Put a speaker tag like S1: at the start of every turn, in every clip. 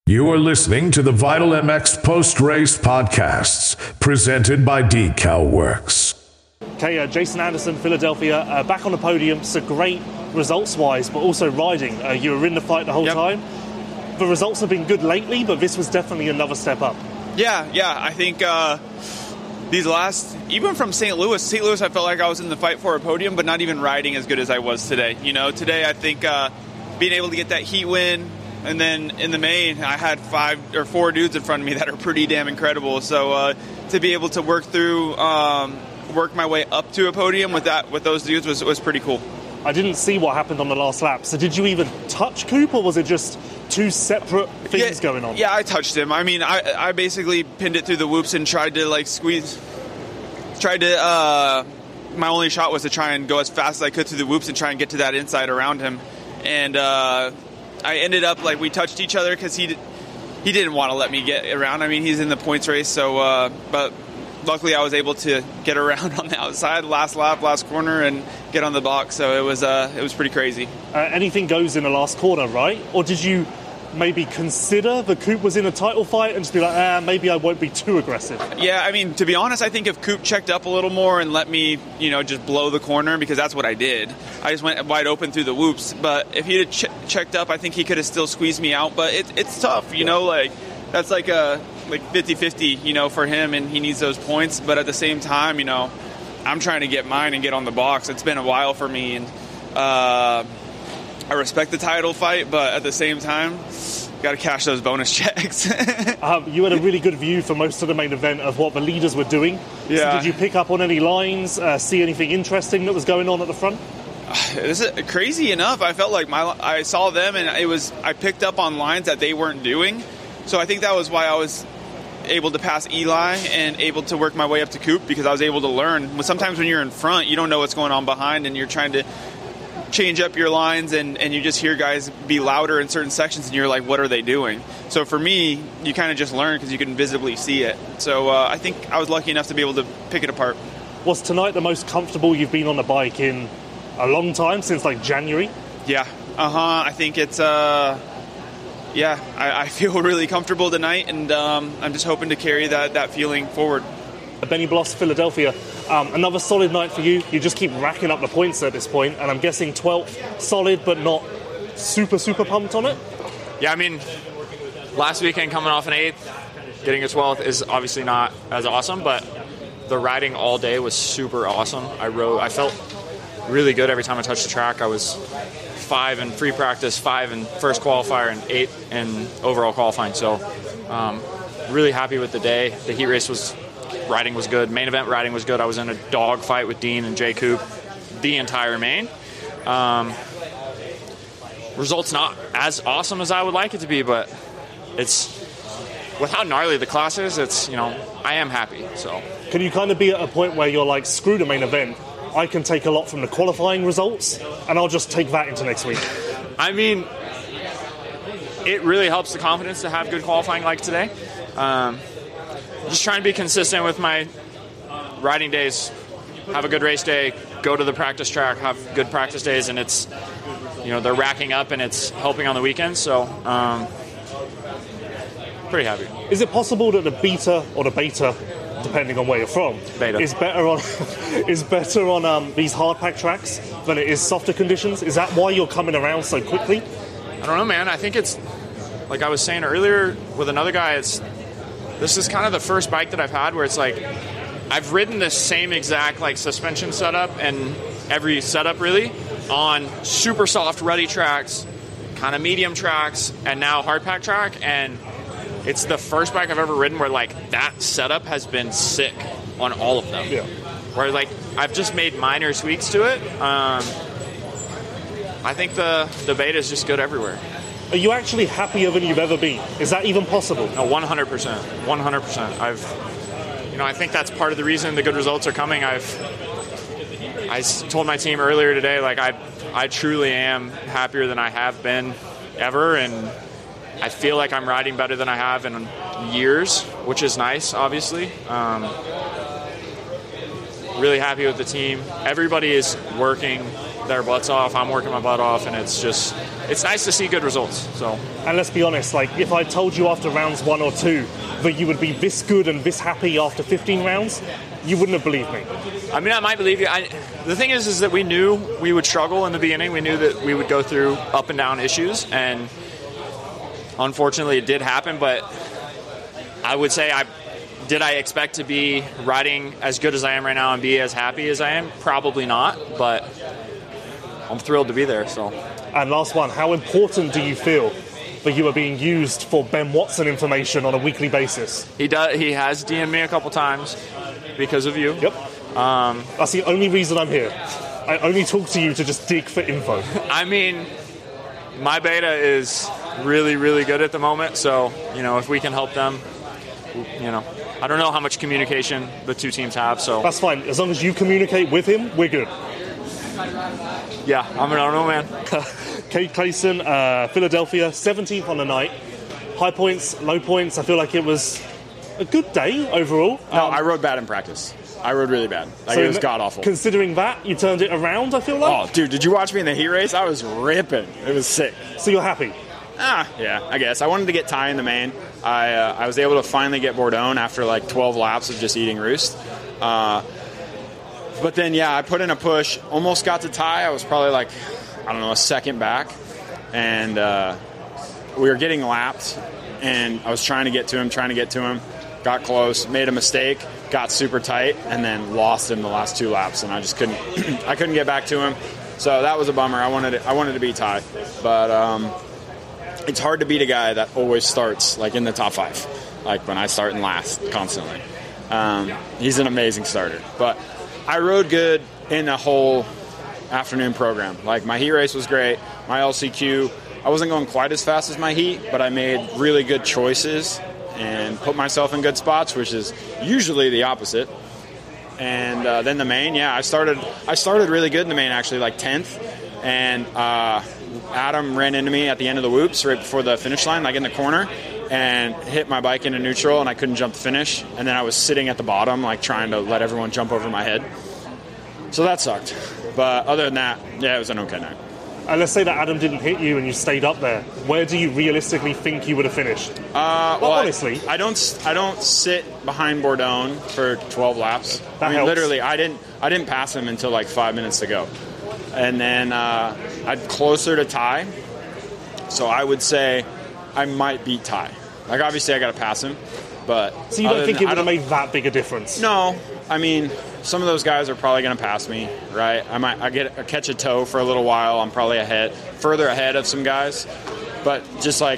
S1: You are listening to the Vital MX post-race podcasts presented by DecalWorks.
S2: Okay, Jason Anderson, Philadelphia, back on the podium. So great results-wise, but also riding. You were in the fight the whole time. The results have been good lately, but this was definitely another step up.
S3: Yeah. I think these last, even from St. Louis, I felt like I was in the fight for a podium, but not even riding as good as I was today. You know, today I think being able to get that heat win, and then in the main, I had 5 or 4 dudes in front of me that are pretty damn incredible. So to be able to work my way up to a podium with those dudes was pretty cool.
S2: I didn't see what happened on the last lap. So did you even touch Coop, or was it just 2 separate things going on?
S3: Yeah, I touched him. I mean, I basically pinned it through the whoops and tried to squeeze. My only shot was to try and go as fast as I could through the whoops and try and get to that inside around him. And I ended up we touched each other because he didn't want to let me get around. I mean, he's in the points race, so but luckily I was able to get around on the outside, last lap, last corner, and get on the box. So it was pretty crazy.
S2: Anything goes in the last corner, right? Or did you maybe consider the Coop was in a title fight and just be like, maybe I won't be too aggressive?
S3: Yeah, I mean, to be honest, I think if Coop checked up a little more and let me, just blow the corner, because that's what I did. I just went wide open through the whoops. But if he had checked up, I think he could have still squeezed me out. But it's tough, that's like a 50-50, for him, and he needs those points. But at the same time, I'm trying to get mine and get on the box. It's been a while for me, and I respect the title fight, but at the same time, got to cash those bonus checks.
S2: You had a really good view for most of the main event of what the leaders were doing.
S3: Yeah.
S2: So did you pick up on any lines, see anything interesting that was going on at the front?
S3: This is crazy enough. I felt like I saw them, and I picked up on lines that they weren't doing. So I think that was why I was able to pass Eli and able to work my way up to Coop, because I was able to learn. Sometimes when you're in front, you don't know what's going on behind, and you're trying to change up your lines, and you just hear guys be louder in certain sections, and you're like, what are they doing? So for me, you kind of just learn because you can visibly see it. So I think I was lucky enough to be able to pick it apart.
S2: Was tonight the most comfortable you've been on the bike in a long time, since January?
S3: Yeah. I think it's I feel really comfortable tonight, and I'm just hoping to carry that feeling forward.
S2: Benny Bloss, Philadelphia. Another solid night for you. You just keep racking up the points at this point, and I'm guessing 12th, solid, but not super pumped on it?
S4: Yeah, I mean, last weekend coming off an 8th, getting a 12th is obviously not as awesome, but the riding all day was super awesome. I felt really good every time I touched the track. I was 5 in free practice, 5 in first qualifier, and 8 in overall qualifying. So really happy with the day. The heat race riding was good. Main event riding was good. I was in a dog fight with Dean and Jay Coop the entire main. Results not as awesome as I would like it to be, but it's with how gnarly the class is, I am happy. So
S2: can you kind of be at a point where you're like, screw the main event, I can take a lot from the qualifying results, and I'll just take that into next week?
S4: I mean, it really helps the confidence to have good qualifying like today. Just trying to be consistent with my riding days, have a good race day, go to the practice track, have good practice days, and it's, they're racking up and it's helping on the weekends. So, pretty happy.
S2: Is it possible that the beta or the beta, depending on where you're from,
S4: beta,
S2: is better on these hard pack tracks than it is softer conditions? Is that why you're coming around so quickly?
S4: I don't know, man. I think it's, like I was saying earlier with another guy, this is kind of the first bike that I've had where it's I've ridden the same exact suspension setup and every setup really on super soft ruddy tracks, kind of medium tracks, and now hard pack track, and it's the first bike I've ever ridden where that setup has been sick on all of them.
S2: Yeah.
S4: Where I've just made minor tweaks to it. I think the beta is just good everywhere.
S2: Are you actually happier than you've ever been? Is that even possible?
S4: No, 100%. 100%. I think that's part of the reason the good results are coming. I told my team earlier today, I truly am happier than I have been ever, and I feel like I'm riding better than I have in years, which is nice, obviously. Really happy with the team. Everybody is working their butts off. I'm working my butt off, and it's just it's nice to see good results. So,
S2: and let's be honest, like if I told you after rounds 1 or 2 that you would be this good and this happy after 15 rounds, you wouldn't have believed me.
S4: I mean, I might believe you. The thing is that we knew we would struggle in the beginning. We knew that we would go through up and down issues, and unfortunately it did happen. But I would say did I expect to be riding as good as I am right now and be as happy as I am? Probably not, but I'm thrilled to be there. So.
S2: And last one, how important do you feel that you are being used for Ben Watson information on a weekly basis?
S4: He has DM'd me a couple times because of you.
S2: Yep. That's the only reason I'm here. I only talk to you to just dig for info.
S4: I mean, my beta is really, really good at the moment. So, if we can help them, I don't know how much communication the two teams have. So
S2: that's fine. As long as you communicate with him, we're good.
S4: Yeah, I don't know, man.
S2: Cade Clason, Philadelphia, 17th on the night. High points, low points. I feel like it was a good day overall.
S5: No, I rode bad in practice. I rode really bad. It was god-awful.
S2: Considering that, you turned it around, I feel like?
S5: Oh, dude, did you watch me in the heat race? I was ripping. It was sick.
S2: So you're happy?
S5: Yeah, I guess. I wanted to get Ty in the main. I was able to finally get Bourdon after like 12 laps of just eating roost. But then, I put in a push, almost got to Ty. I was probably like, a second back. And we were getting lapped, and I was trying to get to him, got close, made a mistake, got super tight, and then lost him the last 2 laps, and I just couldn't I couldn't get back to him. So that was a bummer. I wanted to beat Ty. But it's hard to beat a guy that always starts like in the top 5, like when I start in last constantly. He's an amazing starter. But I rode good in the whole afternoon program. Like my heat race was great. My LCQ, I wasn't going quite as fast as my heat, but I made really good choices and put myself in good spots, which is usually the opposite. And then the main, I started really good in the main, actually, like 10th. And Adam ran into me at the end of the whoops right before the finish line, like in the corner, and hit my bike into neutral, and I couldn't jump the finish. And then I was sitting at the bottom, like trying to let everyone jump over my head. So that sucked. But other than that, it was an okay night.
S2: And let's say that Adam didn't hit you and you stayed up there. Where do you realistically think you would have finished? Honestly,
S5: I don't sit behind Bourdon for 12 laps.
S2: That helps.
S5: Literally, I didn't pass him until like 5 minutes to go, and then I'm closer to Ty. So I would say I might beat Ty. Like obviously, I got to pass him, but
S2: so you don't think it would have made that big a difference?
S5: No, I mean, some of those guys are probably going to pass me, right? I catch a toe for a little while. I'm probably further ahead of some guys. But just like,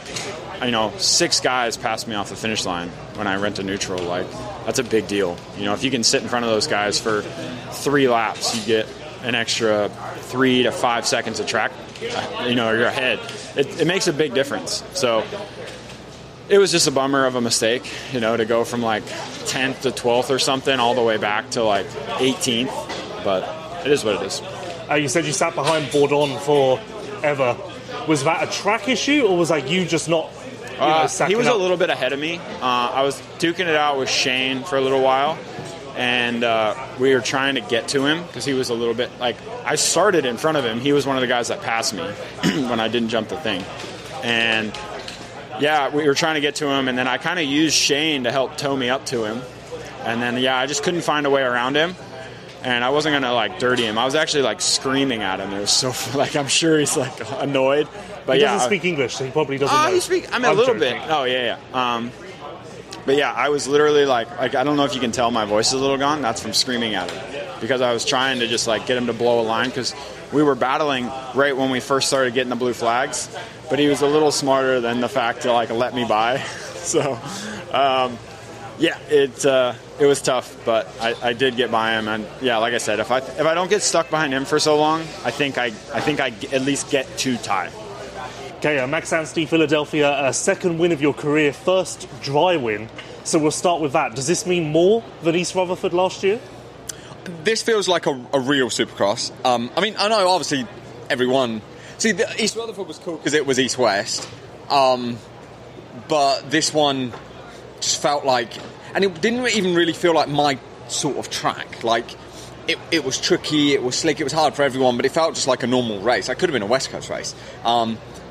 S5: 6 guys passed me off the finish line when I went to neutral. Like, that's a big deal. If you can sit in front of those guys for 3 laps, you get an extra 3 to 5 seconds of track. You're ahead. It makes a big difference. So it was just a bummer of a mistake, to go from like 10th to 12th or something all the way back to like 18th. But it is what it is.
S2: You said you sat behind Bourdon forever. Was that a track issue, or was that you just not
S5: he was a little bit ahead of me. I was duking it out with Shane for a little while, and we were trying to get to him because he was a little bit like, I started in front of him. He was one of the guys that passed me when I didn't jump the thing. And we were trying to get to him, and then I kind of used Shane to help tow me up to him. And then, I just couldn't find a way around him. And I wasn't going to, like, dirty him. I was actually, like, screaming at him. It was so, like, I'm sure he's, like, annoyed. But
S2: he doesn't speak English, so he probably doesn't know.
S5: I'm a little bit. Oh, yeah. But, I was literally, like, I don't know if you can tell my voice is a little gone. That's from screaming at him. Because I was trying to just, like, get him to blow a line. Because we were battling right when we first started getting the blue flags. But he was a little smarter than the fact to, like, let me by. So, it was tough, but I did get by him. And, like I said, if I don't get stuck behind him for so long, I think I at least get to Ty.
S2: Okay, Max Anstey, Philadelphia, second win of your career, first dry win. So we'll start with that. Does this mean more than East Rutherford last year?
S6: This feels like a real Supercross. I know obviously everyone... See, East Rutherford was cool because it was East-West. But this one just felt like... And it didn't even really feel like my sort of track. Like, it was tricky, it was slick, it was hard for everyone, but it felt just like a normal race. It could have been a West Coast race.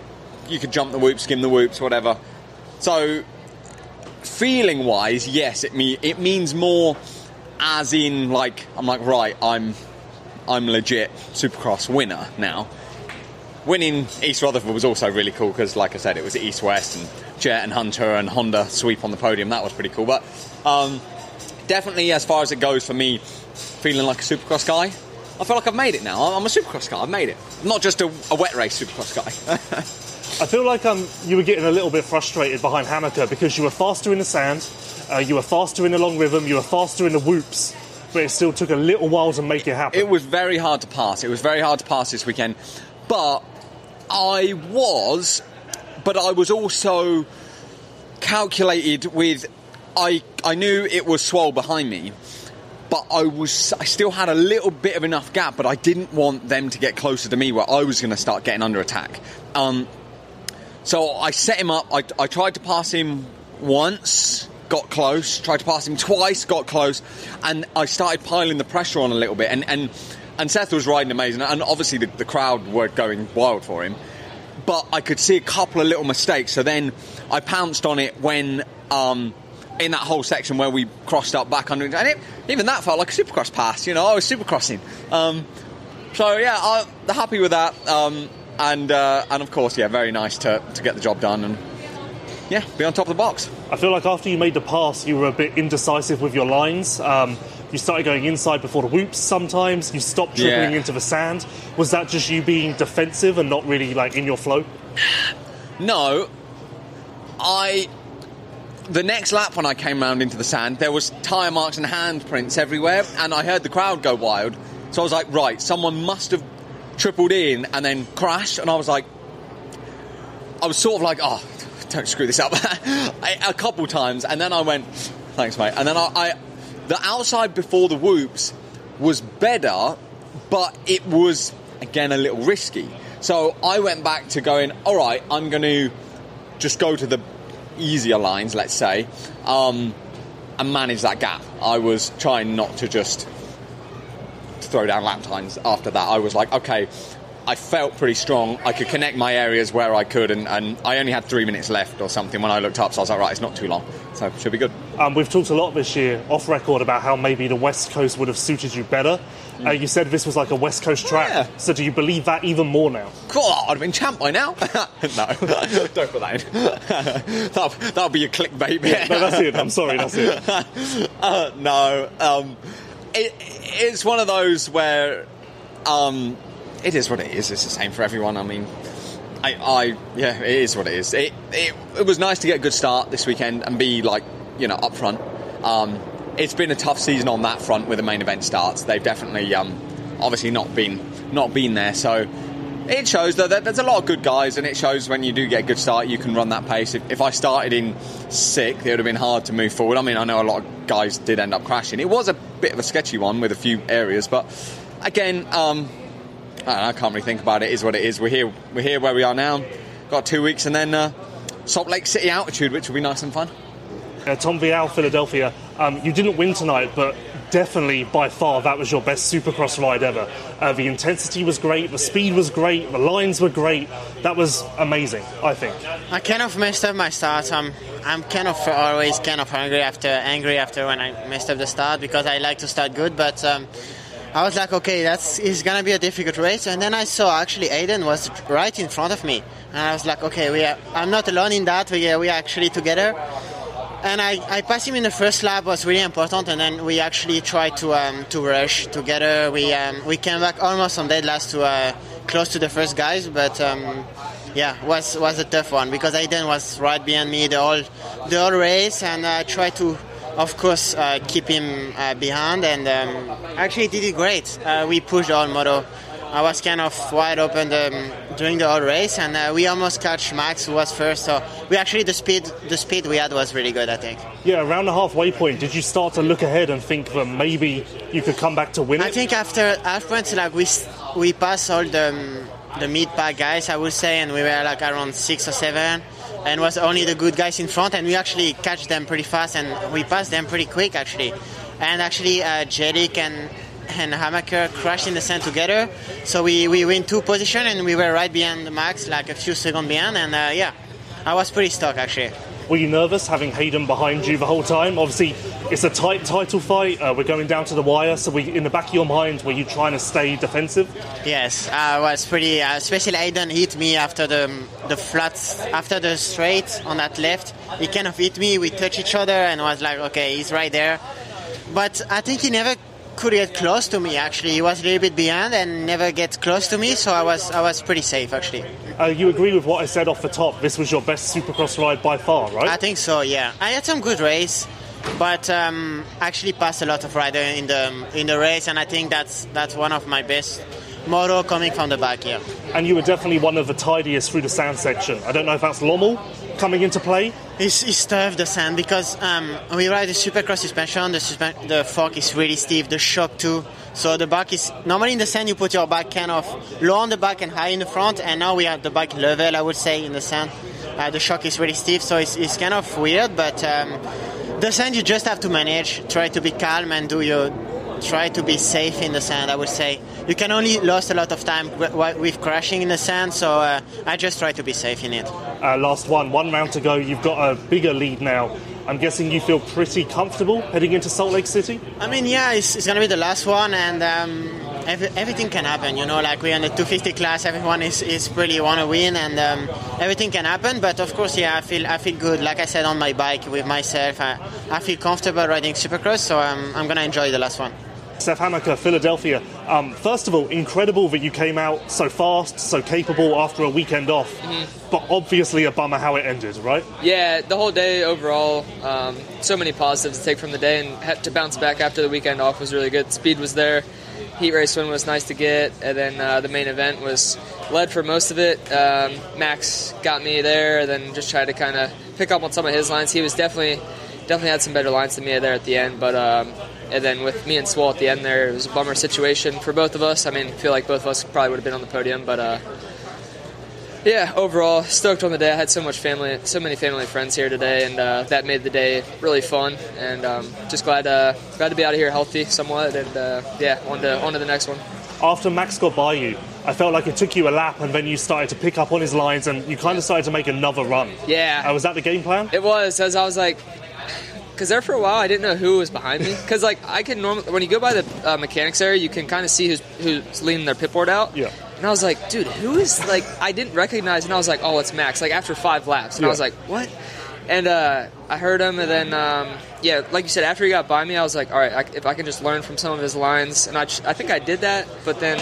S6: you could jump the whoops, skim the whoops, whatever. So feeling wise, yes, it means more, as in like I'm like, right, I'm legit Supercross winner now. Winning East Rutherford was also really cool because, like I said, it was East-West and Jet and Hunter and Honda sweep on the podium. That was pretty cool. But definitely, as far as it goes for me, feeling like a Supercross guy, I feel like I've made it now. I'm a Supercross guy. I've made it. I'm not just a wet race Supercross guy.
S2: I feel like you were getting a little bit frustrated behind Hammaker because you were faster in the sand, you were faster in the long rhythm, you were faster in the whoops, but it still took a little while to make it happen.
S6: It was very hard to pass. It was very hard to pass this weekend. But I was also calculated with, I knew it was Swole behind me, but I still had a little bit of enough gap, but I didn't want them to get closer to me where I was going to start getting under attack. So I set him up, I tried to pass him once, got close, tried to pass him twice, got close, and I started piling the pressure on a little bit, and Seth was riding amazing, and obviously the crowd were going wild for him, but I could see a couple of little mistakes, so then I pounced on it when, in that whole section where we crossed up back under, and even that felt like a Supercross pass, I was Supercrossing. So yeah, I'm happy with that, and of course, yeah, very nice to get the job done, and yeah, be on top of the box.
S2: I feel like after you made the pass, you were a bit indecisive with your lines. You started going inside before the whoops sometimes. You stopped dribbling into the sand. Was that just you being defensive and not really like in your flow?
S6: No. The next lap when I came round into the sand, there was tyre marks and handprints everywhere, and I heard the crowd go wild. So I was like, right, someone must have tripled in and then crashed, and I was sort of like, oh, don't screw this up a couple times, and then I went, thanks mate, and then the outside before the whoops was better, but it was again a little risky, so I went back to going, alright, I'm going to just go to the easier lines, let's say, and manage that gap. I was trying not to just throw down lap times after that. I was like, okay, I felt pretty strong. I could connect my areas where I could, and I only had 3 minutes left or something when I looked up, so I was like, right, it's not too long, so it should be good.
S2: We've talked a lot this year, off record, about how maybe the West Coast would have suited you better. You said this was like a West Coast track, yeah. So do you believe that even more now?
S6: Cool, I'd have been champ by now. No, don't put that in. That'll be a clickbait bit.
S2: Yeah, no, that's it, I'm sorry, that's it.
S6: No, it's one of those where... it is what it is. It's the same for everyone. I mean, yeah, it is what it is. It was nice to get a good start this weekend and be up front. It's been a tough season on that front with the main event starts. They've definitely, obviously not been there. So it shows that there's a lot of good guys, and it shows when you do get a good start, you can run that pace. If I started in 6th, it would have been hard to move forward. I mean, I know a lot of guys did end up crashing. It was a bit of a sketchy one with a few areas, but again, I can't really think about it. It is what it is. We're here where we are now. Got 2 weeks, and then Salt Lake City altitude, which will be nice and fun.
S2: Tom Vial, Philadelphia. You didn't win tonight, but definitely by far that was your best Supercross ride ever. The intensity was great, the speed was great, the lines were great. That was amazing, I think.
S7: I kind of messed up my start. I'm kind of always kind of angry after when I messed up the start, because I like to start good, but I was like, okay, it's gonna be a difficult race, and then I saw actually Aiden was right in front of me, and I was like, okay, I'm not alone in that. We are actually together, and I passed him in the first lap. Was really important, and then we actually tried to rush together. We came back almost on dead last to close to the first guys, but was a tough one because Aiden was right behind me the whole race, and I tried to, of course, keep him behind, and actually did it great. We pushed the whole moto. I was kind of wide open during the whole race, and we almost catch Max, who was first. So we actually the speed we had was really good, I think.
S2: Yeah, around the halfway point, did you start to look ahead and think that maybe you could come back to win it?
S7: I think after half points, we passed all the mid-pack guys, I would say, and we were around 6 or 7. And was only the good guys in front, and we actually catch them pretty fast, and we passed them pretty quick actually. And actually, Jedic and and Hamaker crashed in the sand together. So we win 2 positions, and we were right behind Max, like a few seconds behind. And I was pretty stuck actually.
S2: Were you nervous having Hayden behind you the whole time? Obviously, it's a tight title fight. We're going down to the wire. So in the back of your mind, were you trying to stay defensive?
S7: Yes, I was pretty. Especially Hayden hit me after the flats, after the straight on that left. He kind of hit me. We touched each other, and I was like, okay, he's right there. But I think he never could get close to me. Actually, he was a little bit behind and never get close to me. So I was pretty safe actually.
S2: You agree with what I said off the top? This was your best Supercross ride by far, right?
S7: I think so. Yeah, I had some good race, but actually passed a lot of rider in the race, and I think that's one of my best moto coming from the back here.
S2: And you were definitely one of the tidiest through the sand section. I don't know if that's Lommel coming into play.
S7: It's tough, the sand, because we ride the Supercross suspension. The fork is really stiff, the shock too. So the back is, normally in the sand you put your back kind of low on the back and high in the front, and now we have the back level, I would say, in the sand. The shock is really stiff, so it's kind of weird, but the sand you just have to manage, try to be calm and try to be safe in the sand, I would say. You can only lose a lot of time with crashing in the sand, so I just try to be safe in it.
S2: Last one round to go. You've got a bigger lead now. I'm guessing you feel pretty comfortable heading into Salt Lake City?
S7: I mean, yeah, it's going to be the last one, and everything can happen, like we're in the 250 class, everyone is really want to win, and everything can happen, but of course, yeah, I feel good, like I said, on my bike with myself. I feel comfortable riding Supercross, so I'm going to enjoy the last one.
S2: Seth Hamaker, Philadelphia. First of all, incredible that you came out so fast, so capable after a weekend off. Mm-hmm. But obviously a bummer how it ended, right?
S8: Yeah, the whole day overall, so many positives to take from the day, and to bounce back after the weekend off was really good. Speed was there, heat race win was nice to get, and then the main event was led for most of it. Max got me there, then just tried to kind of pick up on some of his lines. He was definitely had some better lines than me there at the end, but and then with me and Swole at the end there, it was a bummer situation for both of us. I mean, I feel like both of us probably would have been on the podium, but yeah, overall, stoked on the day. I had so many family and friends here today, and that made the day really fun, and just glad to be out of here healthy somewhat, and yeah, on to the next one.
S2: After Max got by you, I felt like it took you a lap, and then you started to pick up on his lines, and you kind of started to make another run.
S8: Yeah.
S2: Was that the game plan?
S8: It was, as I was like, because there for a while I didn't know who was behind me. Because like I can normally, when you go by the mechanics area, you can kind of see who's leaning their pit board out.
S2: Yeah.
S8: And I was like, dude, who is, like, I didn't recognize, and I was like, oh, it's Max. Like after 5 laps, and I was like, what? And I heard him, and then yeah, like you said, after he got by me, I was like, all right, if I can just learn from some of his lines, and I think I did that. But then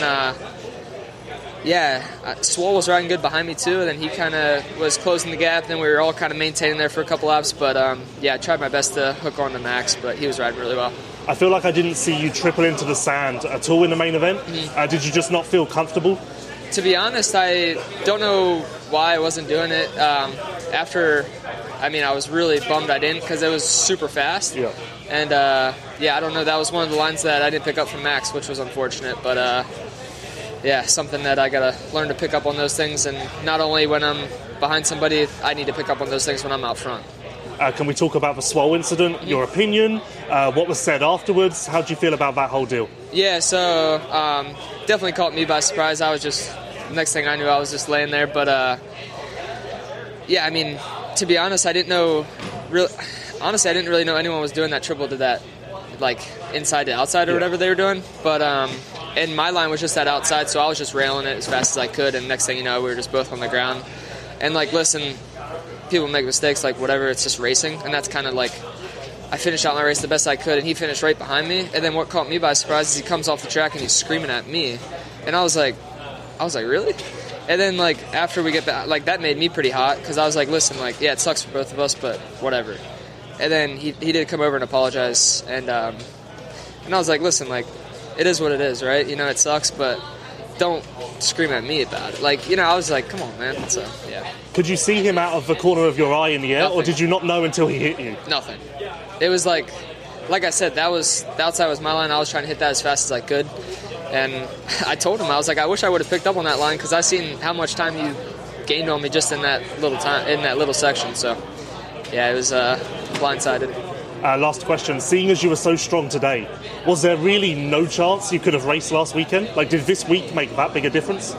S8: yeah, Swole was riding good behind me too, and then he kind of was closing the gap, and then we were all kind of maintaining there for a couple laps, but yeah, I tried my best to hook on to Max, but he was riding really well.
S2: I feel like I didn't see you triple into the sand at all in the main event. Mm-hmm. Did you just not feel comfortable?
S8: To be honest, I don't know why I wasn't doing it. After, I mean, I was really bummed I didn't, because it was super fast.
S2: Yeah.
S8: And yeah, I don't know, that was one of the lines that I didn't pick up from Max, which was unfortunate, but yeah, something that I gotta learn to pick up on those things, and not only when I'm behind somebody, I need to pick up on those things when I'm out front.
S2: Can we talk about the Swole incident, your opinion, what was said afterwards? How do you feel about that whole deal?
S8: Yeah, so definitely caught me by surprise. I was just, next thing I knew, I was just laying there, but yeah, I mean, to be honest, I didn't really know anyone was doing that triple to that, like, inside to outside or whatever they were doing, but and my line was just that outside, so I was just railing it as fast as I could, and next thing you know, we were just both on the ground. And, like, listen, people make mistakes, like, whatever, it's just racing, and that's kind of like, I finished out my race the best I could, and he finished right behind me, and then what caught me by surprise is he comes off the track and he's screaming at me, and I was like, really? And then, like, after we get back, like, that made me pretty hot, because I was like, listen, like, yeah, it sucks for both of us, but whatever. And then he did come over and apologize, and I was like, listen, like, it is what it is, right? You know, it sucks, but don't scream at me about it. Like, you know, I was like, come on, man. So, yeah.
S2: Could you see him out of the corner of your eye in the air,
S8: Nothing.
S2: Or did you not know until he hit you?
S8: Nothing. It was like I said, the outside was my line. I was trying to hit that as fast as I could. And I told him, I was like, I wish I would have picked up on that line, because I seen how much time you gained on me just in that little section. So, yeah, it was blindsided.
S2: Last question. Seeing as you were so strong today, was there really no chance you could have raced last weekend? Like, did this week make that big a difference?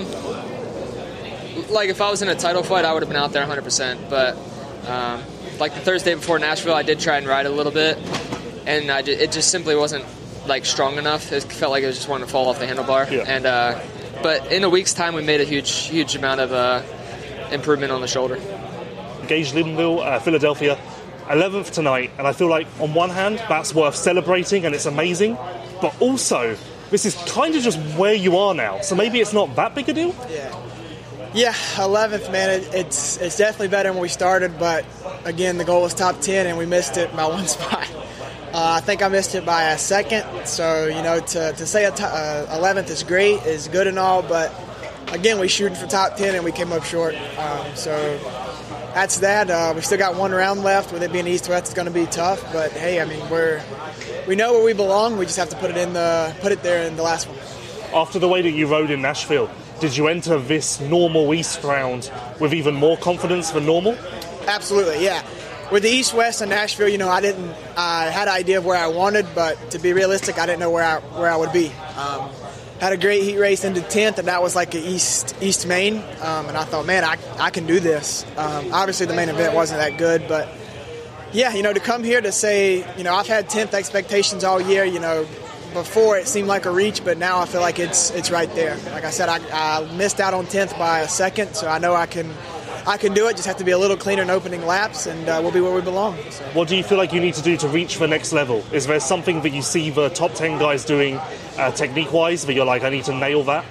S8: Like, if I was in a title fight, I would have been out there 100%. But, like, the Thursday before Nashville, I did try and ride a little bit. And it just simply wasn't, like, strong enough. It felt like it was just wanting to fall off the handlebar.
S2: Yeah.
S8: And, but in a week's time, we made a huge amount of improvement on the shoulder.
S2: Gage Linville, Philadelphia, 11th tonight, and I feel like on one hand that's worth celebrating and it's amazing, but also this is kind of just where you are now, so maybe it's not that big a deal.
S9: Yeah, 11th, man. It's definitely better than when we started, but again, the goal was top 10 and we missed it by one spot. I think I missed it by a second, so to say 11th is great, is good and all, but again, we shooting for top 10 and we came up short. So that's that. We still got one round left. With it being East-West, it's going to be tough. But hey, I mean, we know where we belong. We just have to put it there in the last one.
S2: After the way that you rode in Nashville, did you enter this normal East round with even more confidence than normal?
S9: Absolutely, yeah. With the East-West and Nashville, I had an idea of where I wanted, but to be realistic, I didn't know where I would be. Had a great heat race into 10th, and that was like an East Main. And I thought, man, I can do this. Obviously, the main event wasn't that good, but yeah, to come here to say, I've had 10th expectations all year. Before it seemed like a reach, but now I feel like it's right there. Like I said, I missed out on 10th by a second, so I know I can do it. Just have to be a little cleaner in opening laps, and we'll be where we belong. So.
S2: What do you feel like you need to do to reach the next level? Is there something that you see the top 10 guys doing technique-wise that you're like, I need to nail that?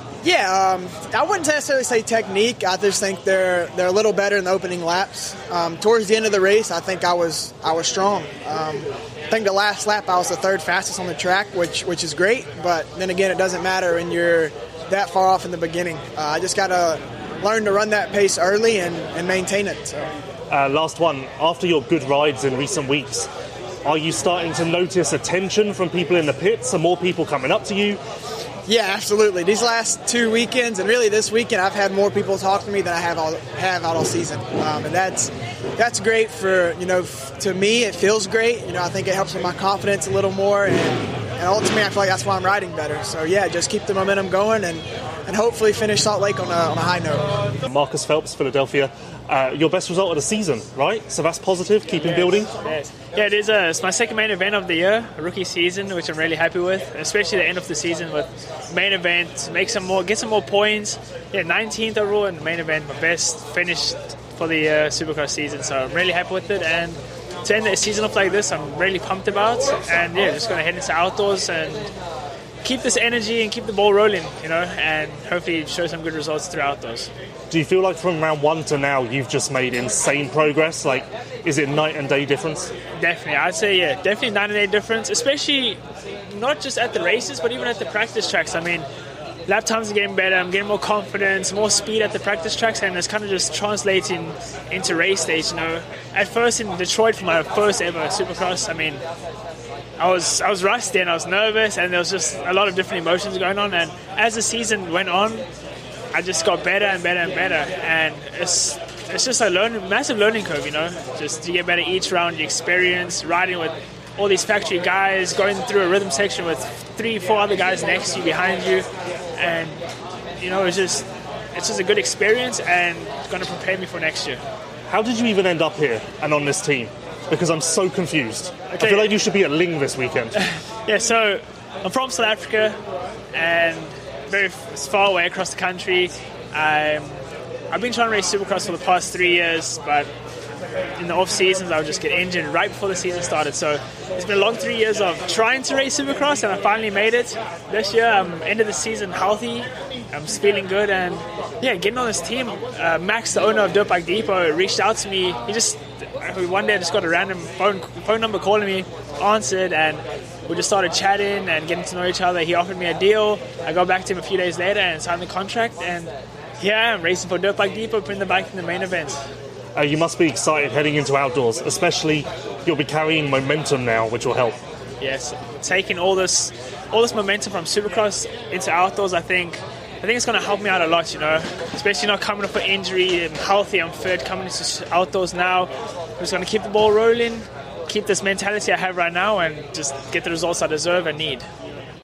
S9: Yeah, I wouldn't necessarily say technique. I just think they're a little better in the opening laps. Towards the end of the race, I think I was strong. I think the last lap I was the third fastest on the track, which is great. But then again, it doesn't matter when you're that far off in the beginning. I just got to learn to run that pace early and maintain it. So.
S2: Last one. After your good rides in recent weeks, are you starting to notice attention from people in the pits? Are more people coming up to you?
S9: Yeah, absolutely. These last 2 weekends, and really this weekend, I've had more people talk to me than I have out all season, and that's great for to me. It feels great. I think it helps with my confidence a little more, and ultimately, I feel like that's why I'm riding better. So yeah, just keep the momentum going and hopefully finish Salt Lake on a high note.
S2: Marcus Phelps, Philadelphia. Your best result of the season, right? So that's positive, keeping building?
S10: Yes. Yeah, it is. It's my second main event of the year, a rookie season, which I'm really happy with, especially the end of the season with main event, get some more points. Yeah, 19th overall in the main event, my best finish for the Supercross season, so I'm really happy with it. And to end the season off like this, I'm really pumped about. And yeah, just going to head into outdoors and keep this energy and keep the ball rolling, and hopefully show some good results throughout those.
S2: Do you feel like from round one to now you've just made insane progress? Like, is it night and day difference?
S10: Definitely, I'd say yeah, definitely night and day difference, especially not just at the races, but even at the practice tracks. I mean, lap times are getting better, I'm getting more confidence, more speed at the practice tracks, and it's kind of just translating into race stage, At first in Detroit for my first ever Supercross, I mean, I was rusty and I was nervous, and there was just a lot of different emotions going on, and as the season went on, I just got better and better and better, and it's just a massive learning curve, just to get better each round, the experience, riding with all these factory guys, going through a rhythm section with 3-4 other guys next to you, behind you, and it's just a good experience, and it's going to prepare me for next year.
S2: How did you even end up here and on this team? Because I'm so confused.
S10: Okay.
S2: I feel like you should be at Ling this weekend.
S10: Yeah, so I'm from South Africa and very far away across the country. I've been trying to race Supercross for the past 3 years, but in the off seasons I would just get injured right before the season started. So it's been a long 3 years of trying to race Supercross, and I finally made it. This year I'm ended the season healthy. I'm just feeling good, and yeah, getting on this team. Max, the owner of Dirt Bike Depot, reached out to me. One day I just got a random phone number calling me, answered, and we just started chatting and getting to know each other. He offered me a deal. I got back to him a few days later and signed the contract, and here I am racing for Dirt Bike Depot, putting the bike in the main event.
S2: You must be excited heading into outdoors, especially you'll be carrying momentum now, which will help.
S10: Yes, taking all this momentum from Supercross into outdoors, I think it's going to help me out a lot, especially not coming off an injury. I'm healthy, I'm fit, coming into outdoors now. I'm just going to keep the ball rolling, keep this mentality I have right now and just get the results I deserve and need.